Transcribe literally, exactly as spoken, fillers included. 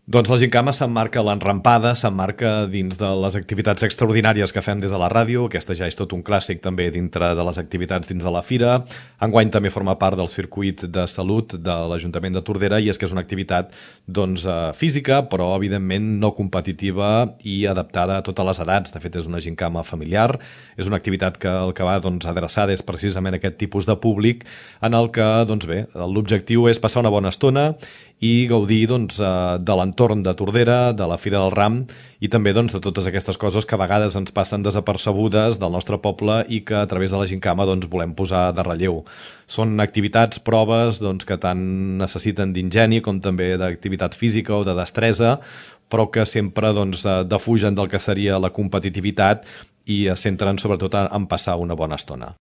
Doncs la Gincama s'emmarca a l'enrampada, s'emmarca dins de les activitats extraordinàries que fem des de la ràdio. Aquesta ja és tot un clàssic també dintre de les activitats dins de la fira. Enguany també forma part del circuit de salut de l'Ajuntament de Tordera, i és que és una activitat doncs, física, però evidentment no competitiva i adaptada a totes les edats. De fet, és una Gincama familiar, és una activitat que el que va doncs, adreçada és precisament aquest tipus de públic, en el que doncs, bé, l'objectiu és passar una bona estona i gaudir doncs, de l'entorn de Tordera, de la Fira del Ram i també doncs, de totes aquestes coses que a vegades ens passen desapercebudes del nostre poble i que a través de la Gincama doncs, volem posar de relleu. Són activitats, proves doncs, que tant necessiten d'ingeni com també d'activitat física o de destresa, però que sempre doncs, defugen del que seria la competitivitat i es centren sobretot en passar una bona estona.